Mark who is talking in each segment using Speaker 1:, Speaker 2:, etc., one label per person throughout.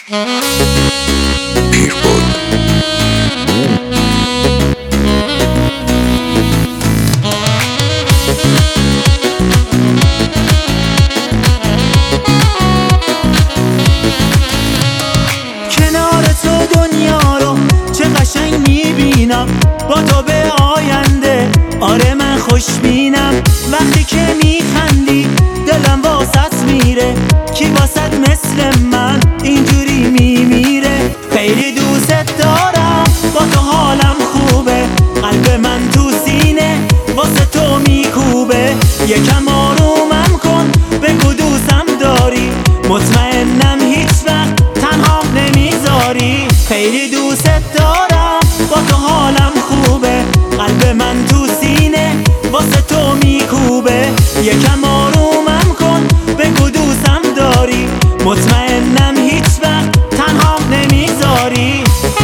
Speaker 1: کنار تو دنیا رو چه قشنگ میبینم، با تو به آینده آره من خوشبینم. وقتی که میخندی دلم واسط میره، کی واسط مثل من اینجوری میمیره. خیلی دوست دارم با تو حالم خوبه، قلب من تو سینه واسه تو میکوبه. یکم آرومم کن بگو دوستم داری، مطمئنم هیچ وقت تنها نمیذاری. خیلی دوست دارم با تو حالم خوبه، قلب من تو سینه واسه تو میکوبه. یکم آرومم کن بگو دوستم داری، مطمئنم هیچ وقت تنها نمیذاری.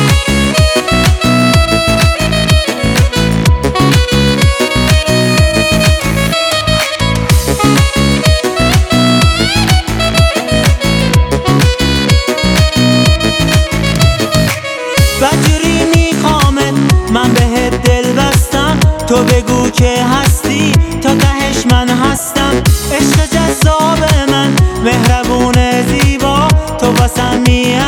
Speaker 1: بدجوری میخوامت من بهت دل بستم، تو بگو که هستی تا تهش من هستم. عشق جذاب من مهربون زیبا تو واسم